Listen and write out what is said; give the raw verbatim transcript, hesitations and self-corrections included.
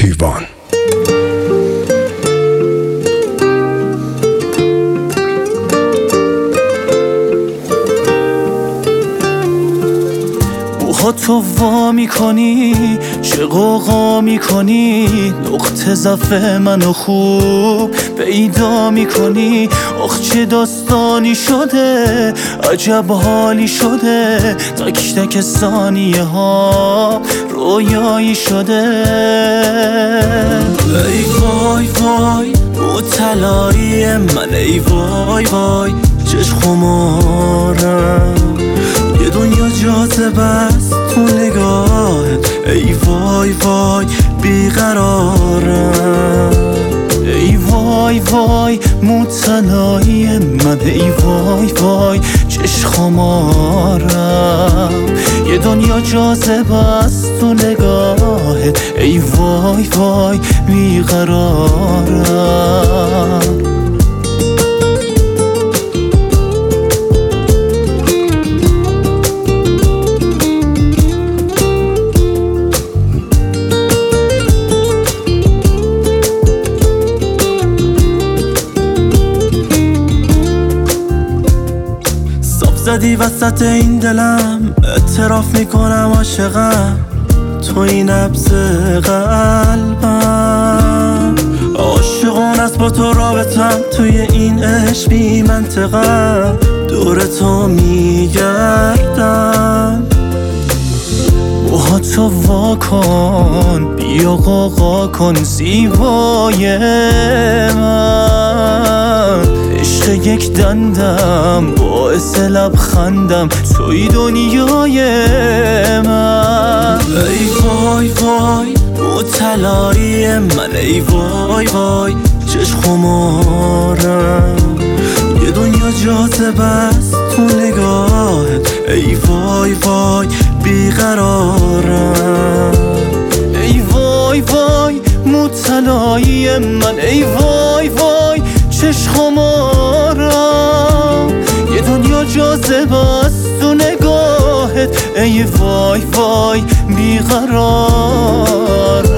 کیوان. موها تو وا میکنی، چه قوقا میکنی، نقطه ضعف منو خوب پیدا میکنی. آخ چه داستانی شده، عجب حالی شده، تک تک ثانیه ها رویایی شده. ای وای وای مطلعی من، ای وای وای چشم خمارم، یه دنیا جاذبه است تو نگاهت. ای وای وای بیقرارم، ای وای وای مطلعی من، ای وای وای چشم خمارم، یه دنیا جاذبه است تو نگاهت. ای وای وای بیقرارم. زدی وسط این دلم، اعتراف میکنم عاشقم، تو این نبض قلبم. عاشقون است با تو رابطم، توی این عشق بی منطقم، دور تو میگردم. موها تو وا کن، بیا قوقا کن زیبای من، عشق یک دندم باعث لبخندم، توی دنیای من. ای وای وای مطلعی من، ای وای وای چشم خمارم، یه دنیا جاذبه است تو نگاهت. ای وای وای بیقرارم، ای وای وای مطلعی من، ای وای وای چشم خمارم، یه دنیا جاذبه است تو نگاهت. ای وای وای بیقرار.